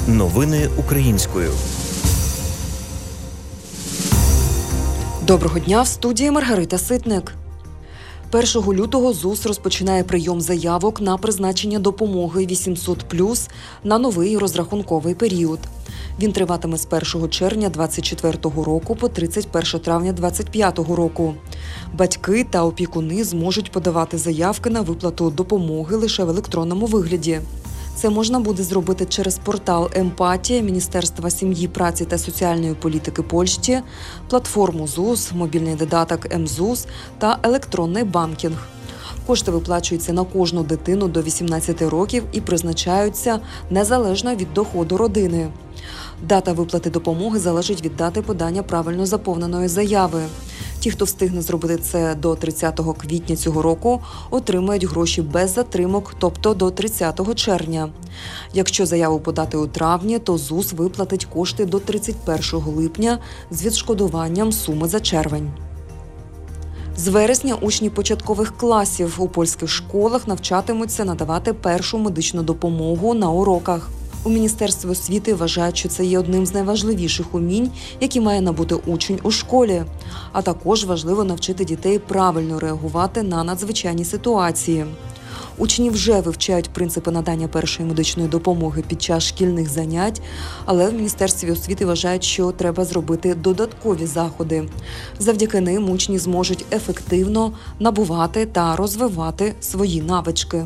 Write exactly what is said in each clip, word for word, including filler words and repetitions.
Новини українською. Доброго дня, в студії Маргарита Ситник. першого лютого ЗУС розпочинає прийом заявок на призначення допомоги вісімсот плюс на новий розрахунковий період. Він триватиме з першого червня двадцять четвертого року по тридцять перше травня двадцять п'ятого року. Батьки та опікуни зможуть подавати заявки на виплату допомоги лише в електронному вигляді. Це можна буде зробити через портал «Емпатія» Міністерства сім'ї, праці та соціальної політики Польщі, платформу ЗУС, мобільний додаток МЗУС та електронний банкінг. Кошти виплачуються на кожну дитину до вісімнадцяти років і призначаються незалежно від доходу родини. Дата виплати допомоги залежить від дати подання правильно заповненої заяви. Ті, хто встигне зробити це до тридцятого квітня цього року, отримають гроші без затримок, тобто до тридцятого червня. Якщо заяву подати у травні, то ЗУС виплатить кошти до тридцять першого липня з відшкодуванням суми за червень. З вересня учні початкових класів у польських школах навчатимуться надавати першу медичну допомогу на уроках. У Міністерстві освіти вважають, що це є одним з найважливіших умінь, які має набути учень у школі. А також важливо навчити дітей правильно реагувати на надзвичайні ситуації. Учні вже вивчають принципи надання першої медичної допомоги під час шкільних занять, але в Міністерстві освіти вважають, що треба зробити додаткові заходи. Завдяки ним учні зможуть ефективно набувати та розвивати свої навички.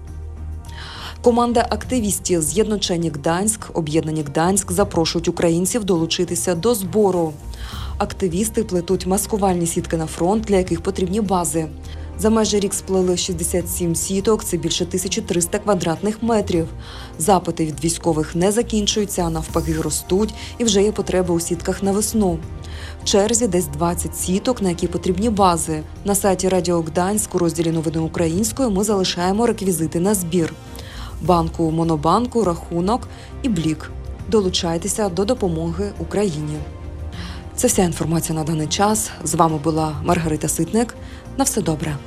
Команда активістів «З'єдночені Гданськ», об'єднані Гданськ запрошують українців долучитися до збору. Активісти плетуть маскувальні сітки на фронт, для яких потрібні бази. За майже рік сплели шістдесят сім сіток, це більше тисяча триста квадратних метрів. Запити від військових не закінчуються, а навпаки ростуть, і вже є потреба у сітках на весну. В черзі десь двадцять сіток, на які потрібні бази. На сайті Радіо Гданськ у розділі «Новини українською» ми залишаємо реквізити на збір. Банку Монобанку, рахунок і блік. Долучайтеся до допомоги Україні. Це вся інформація на даний час. З вами була Маргарита Ситник. На все добре.